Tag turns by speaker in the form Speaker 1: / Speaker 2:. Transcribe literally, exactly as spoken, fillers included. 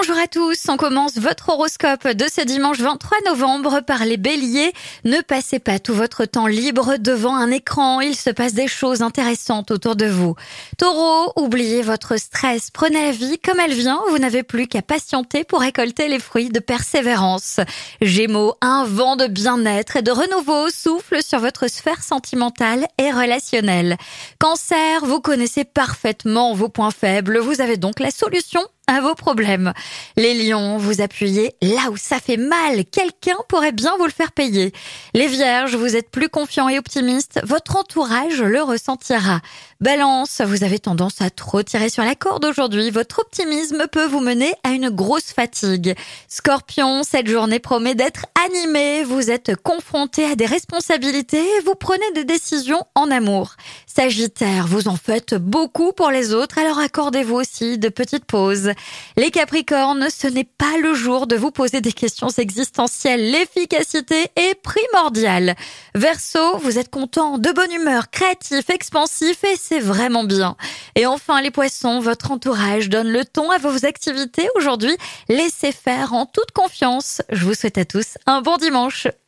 Speaker 1: Bonjour à tous, on commence votre horoscope de ce dimanche vingt-trois novembre par les béliers. Ne passez pas tout votre temps libre devant un écran, il se passe des choses intéressantes autour de vous. Taureau, oubliez votre stress, prenez la vie comme elle vient, vous n'avez plus qu'à patienter pour récolter les fruits de persévérance. Gémeaux, un vent de bien-être et de renouveau souffle sur votre sphère sentimentale et relationnelle. Cancer, vous connaissez parfaitement vos points faibles, vous avez donc la solution à vos problèmes. Les lions, vous appuyez là où ça fait mal. Quelqu'un pourrait bien vous le faire payer. Les vierges, vous êtes plus confiants et optimistes. Votre entourage le ressentira. Balance, vous avez tendance à trop tirer sur la corde aujourd'hui. Votre optimisme peut vous mener à une grosse fatigue. Scorpion, cette journée promet d'être animée. Vous êtes confronté à des responsabilités et vous prenez des décisions en amour. Sagittaire, vous en faites beaucoup pour les autres, alors accordez-vous aussi de petites pauses. Les Capricornes, ce n'est pas le jour de vous poser des questions existentielles. L'efficacité est primordiale. Verseau, vous êtes content, de bonne humeur, créatif, expansif et c'est vraiment bien. Et enfin les Poissons, votre entourage donne le ton à vos activités aujourd'hui. Laissez faire en toute confiance. Je vous souhaite à tous un bon dimanche.